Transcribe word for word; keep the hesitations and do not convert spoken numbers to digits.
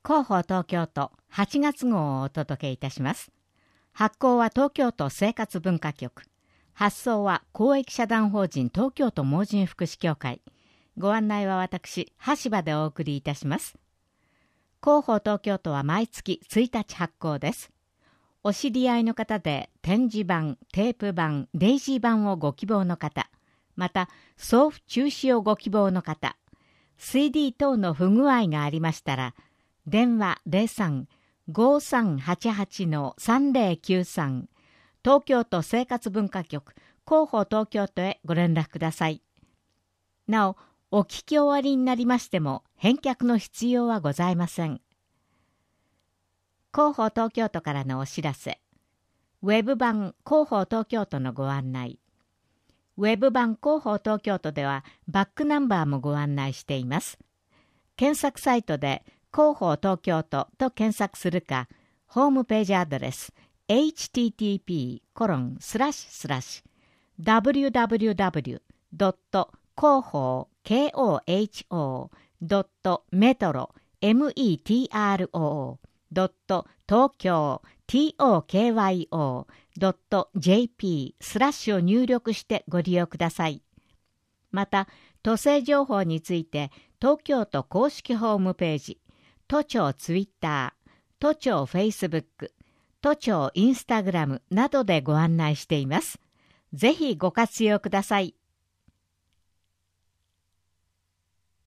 広報東京都はちがつ号をお届けいたします。発行は東京都生活文化局。発送は公益社団法人東京都盲人福祉協会。ご案内は私、橋場でお送りいたします。広報東京都は毎月ついたち発行です。お知り合いの方で展示版、テープ版、デイジー版をご希望の方、また送付中止をご希望の方、シーディー 等の不具合がありましたら、電話 ゼロさん ごさんはちはち さんぜろきゅうさん 東京都生活文化局広報東京都へご連絡ください。なお、お聞き終わりになりましても返却の必要はございません。広報東京都からのお知らせ。ウェブ版広報東京都のご案内。ウェブ版広報東京都ではバックナンバーもご案内しています。検索サイトで広報東京都と検索するか、ホームページアドレス エイチティーティーピーコロンスラッシュスラッシュダブリューダブリューダブリュードット広報 ケーオーエイチオー ドットメトロ メトロ ドット東京 トーキョー ドット ジェーピー スラッシュを入力してご利用ください。また、都政情報について東京都公式ホームページ、都庁ツイッター、都庁フェイスブック、都庁インスタグラムなどでご案内しています。ぜひご活用ください。